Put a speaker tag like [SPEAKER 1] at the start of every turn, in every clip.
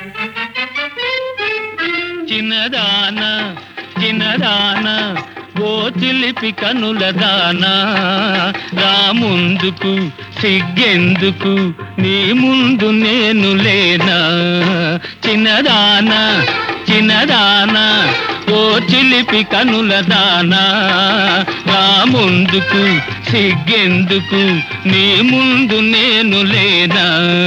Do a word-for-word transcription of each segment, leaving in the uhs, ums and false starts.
[SPEAKER 1] చిన్నదాన చిన్నదాన ఓ చిలిపి కనుల దానా, రాముందుకు సిగ్గెందుకు నీ ముందు నేను లేనా. చిన్నదాన చిన్నదాన ఓ చిలిపి కనుల దానా, రాముందుకు సిగ్గెందుకు నీ ముందు నేను లేనా.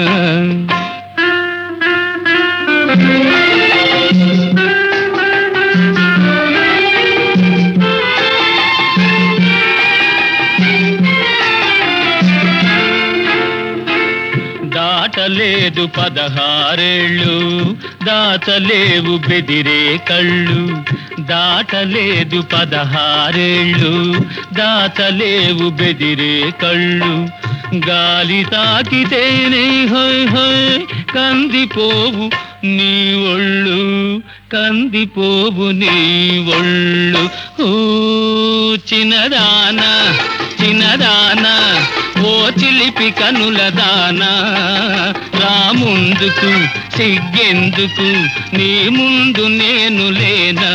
[SPEAKER 1] దాటలేదు పదహారేళ్ళు దాచలేవు బెదిరే కళ్ళు, దాటలేదు పదహారేళ్ళు దాచలేవు బెదిరే కళ్ళు. గాలి తాకితేనే హోయ్ హోయ్ కందిపోవు నీ ఒళ్ళు, కందిపోవు నీ ఒళ్ళు. ఓ చిన్నదాన చిన్నదాన ఓ చిలిపి కనుల దానా, రాముందుకు సిగ్గెందుకు నీ ముందు నేను లేనా.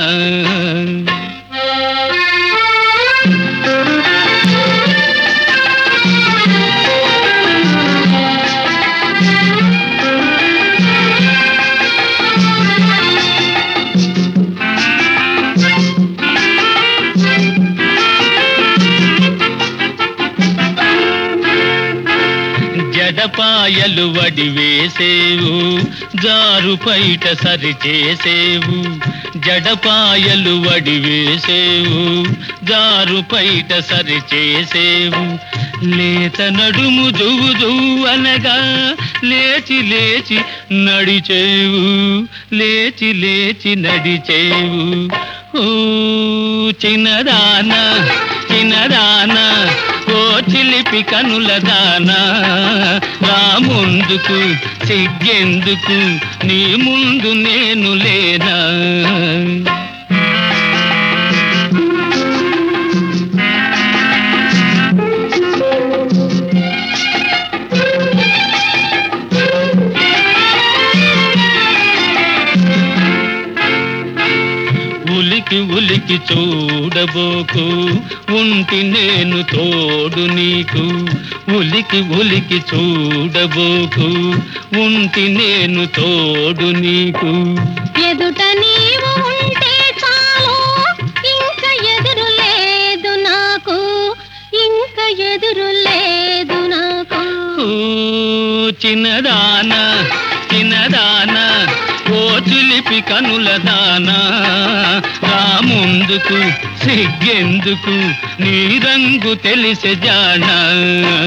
[SPEAKER 1] జడపాయలు వడి వేసేవు జారు పైట సరి చేసేవు, జడపాయలు వడి వేసేవు జారు పైట సరి చేసేవు. లేత నడుము జువు జువు అనగా లేచి లేచి నడిచేవు, లేచి లేచి నడిచేవు. ఓ చిన్నదాన చిన్నదాన ఓ చిలిపి కనుల దానా, రాముందుకు సిగ్గెందుకు నీ ముందు నేను లేనా. ఉలికి ఉలికి చూడబోకు ఉంటి నేను తోడు నీకు, ఉలికి ఉలికి చూడబోకు ఉంటి నేను తోడు నీకు.
[SPEAKER 2] ఎదుట నీవు ఉంటే చాలు ఇంక ఎదురు లేదు నాకు, ఇంక ఎదురు లేదు నాకు.
[SPEAKER 1] ఓ చిన్నదాన చిన్నదాన ఓ చిలిపి కనుల దానా, రాముందుకు సిగ్గెందుకు నీ రంగు తెలిసే జానా.